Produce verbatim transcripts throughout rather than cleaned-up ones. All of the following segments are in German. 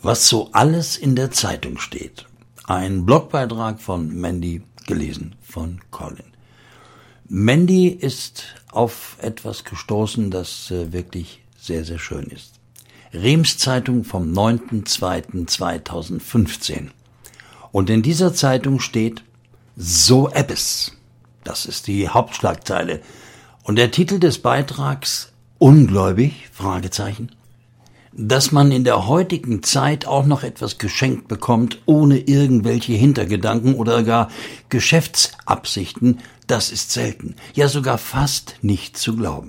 Was so alles in der Zeitung steht. Ein Blogbeitrag von Mandy, gelesen von Colin. Mandy ist auf etwas gestoßen, das äh, wirklich sehr, sehr schön ist. Reims Zeitung vom neunten zweiten zweitausendfünfzehn. Und in dieser Zeitung steht "So Ebbes". Das ist die Hauptschlagzeile. Und der Titel des Beitrags "Ungläubig?" Fragezeichen. Dass man in der heutigen Zeit auch noch etwas geschenkt bekommt, ohne irgendwelche Hintergedanken oder gar Geschäftsabsichten, das ist selten, ja sogar fast nicht zu glauben.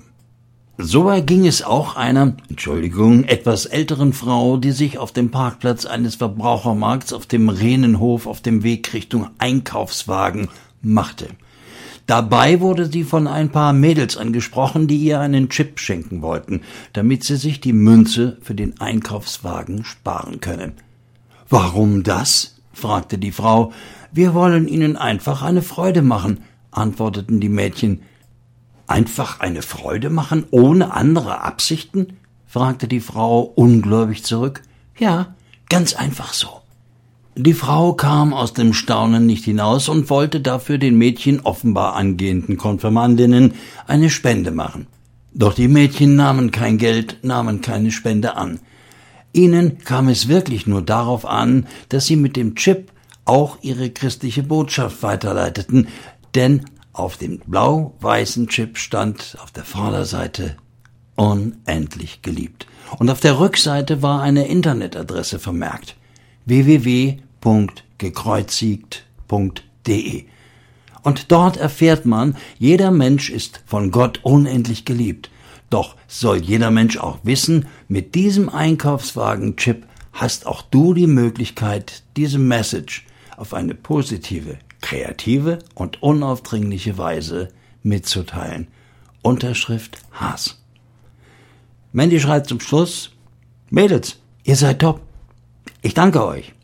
So erging es auch einer, Entschuldigung, etwas älteren Frau, die sich auf dem Parkplatz eines Verbrauchermarkts auf dem Rehnenhof auf dem Weg Richtung Einkaufswagen machte. Dabei wurde sie von ein paar Mädels angesprochen, die ihr einen Chip schenken wollten, damit sie sich die Münze für den Einkaufswagen sparen könne. »Warum das?« fragte die Frau. »Wir wollen Ihnen einfach eine Freude machen«, antworteten die Mädchen. »Einfach eine Freude machen, ohne andere Absichten?« fragte die Frau ungläubig zurück. »Ja, ganz einfach so.« Die Frau kam aus dem Staunen nicht hinaus und wollte dafür den Mädchen offenbar angehenden Konfirmandinnen eine Spende machen. Doch die Mädchen nahmen kein Geld, nahmen keine Spende an. Ihnen kam es wirklich nur darauf an, dass sie mit dem Chip auch ihre christliche Botschaft weiterleiteten, denn auf dem blau-weißen Chip stand auf der Vorderseite "Unendlich geliebt" und auf der Rückseite war eine Internetadresse vermerkt: w w w punkt gekreuzigt punkt d e. Und dort erfährt man, jeder Mensch ist von Gott unendlich geliebt. Doch soll jeder Mensch auch wissen, mit diesem Einkaufswagen-Chip hast auch du die Möglichkeit, diese Message auf eine positive, kreative und unaufdringliche Weise mitzuteilen. Unterschrift Haas. Mandy schreibt zum Schluss: Mädels, ihr seid top. Ich danke euch.